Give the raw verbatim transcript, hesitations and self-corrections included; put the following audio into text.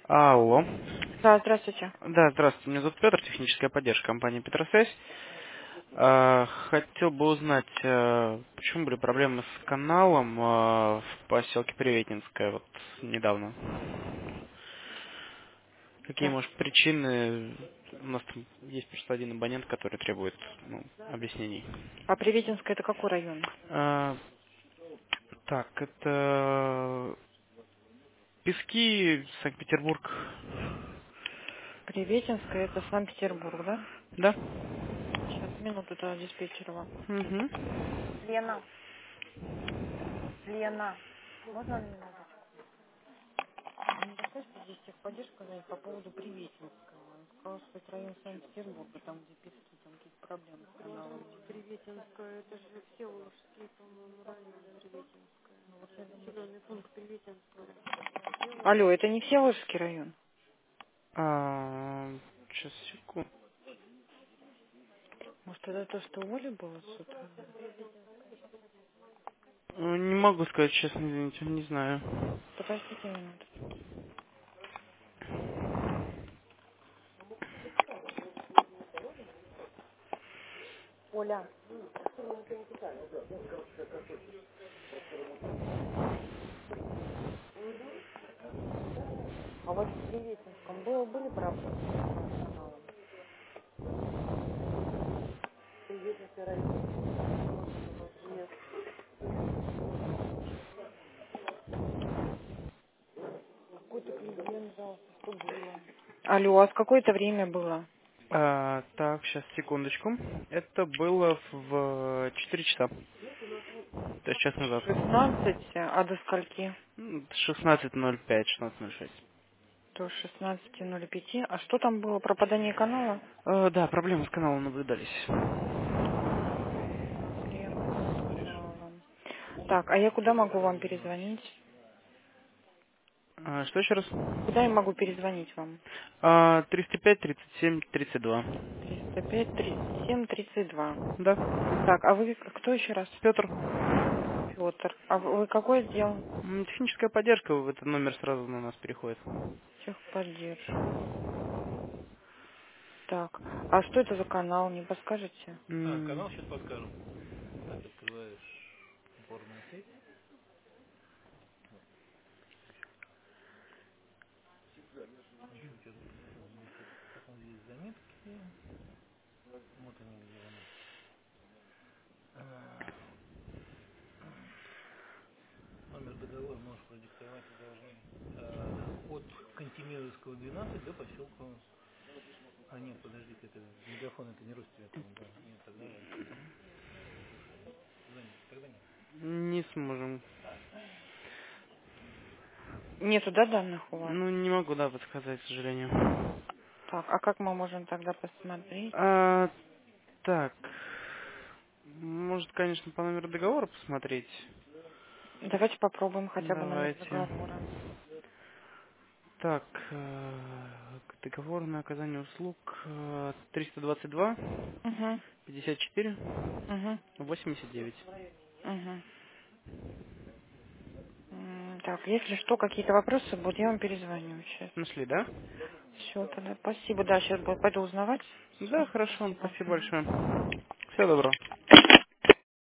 Алло. Да, здравствуйте. Да, здравствуйте. Меня зовут Петр, техническая поддержка компании Петросвязь. А, Хотел бы узнать, а, почему были проблемы с каналом а, в поселке Приветинская вот недавно. Какие, Так, может, причины? У нас там есть просто один абонент, который требует ну, объяснений. а Приветинская это какой район? А, Так, это Пески, Санкт-Петербург. Приветинская это Санкт-Петербург, да? Да? Сейчас, минуту до диспетчерова. Угу. Лена, Лена, можно на минуточку? А не подскажете, здесь техподдержка звонит по поводу Приветинского. Он сказал, что это район Санкт-Петербурга, там где пески, там какие-то проблемы с каналом. Приветинская, это же Всеволожский, по-моему, район Приветинская. Ну, вот я думаю, Населенный пункт Приветинская. алло, Всеволожский. это не Всеволожский район? А, сейчас, секунду. Может, это то, что у Оли было с утра? Э, Не могу сказать честно, извините, не знаю. Подождите минуту. Оля, а вот в Приветинском было, были проблемы с каналом? Приветинский район? Нет. Какой-то клиент жаловался, что было. Алло, а в какое-то время было? А, так, сейчас, секундочку. Это было в четыре часа, то есть час назад. шестнадцать, а до скольки? М, шестнадцать ноль пять, шестнадцать ноль шесть. До шестнадцати ноль пяти. А что там было? Пропадание канала? Э, да, проблемы с каналом наблюдались. Проблемы с каналом. Так, а я куда могу вам перезвонить? А, что еще раз? Куда я могу перезвонить вам? А, триста пять тридцать семь тридцать два. триста пять тридцать семь тридцать два. Да. Так, а вы кто еще раз? Петр. Петр. А вы вы какой отдел? М, Техническая поддержка, в этот номер сразу на нас переходит. Техподдержка. Так, а что это за канал, не подскажете? А, М, канал сейчас подскажем. Так, открываешь опорную сеть. Еще у тебя тут висит. Потом здесь заметки. Вот они где у нас. А, Номер договора можешь продиктовать и должны. А, от Кантемировского двенадцать до поселка. А нет, подожди-ка, это мегафон, это не Ростелеком, да. Нет, тогда звоните, тогда нет. Не сможем. Нету, да, данных у вас? Ну, не могу, да, подсказать, к сожалению. Так, а как мы можем тогда посмотреть? А, так. Может, конечно, по номеру договора посмотреть. Давайте попробуем хотя бы номер Давайте. договора. Так, э, договор на оказание услуг э, триста двадцать два Угу, пятьдесят четыре угу, восемьдесят девять. угу. М, Так, если что, какие-то вопросы будут, я вам перезвоню сейчас. Нашли, да? Все, тогда спасибо. Да, сейчас пойду узнавать. Все, Да, хорошо, спасибо. спасибо Мгм. большое. Всего доброго.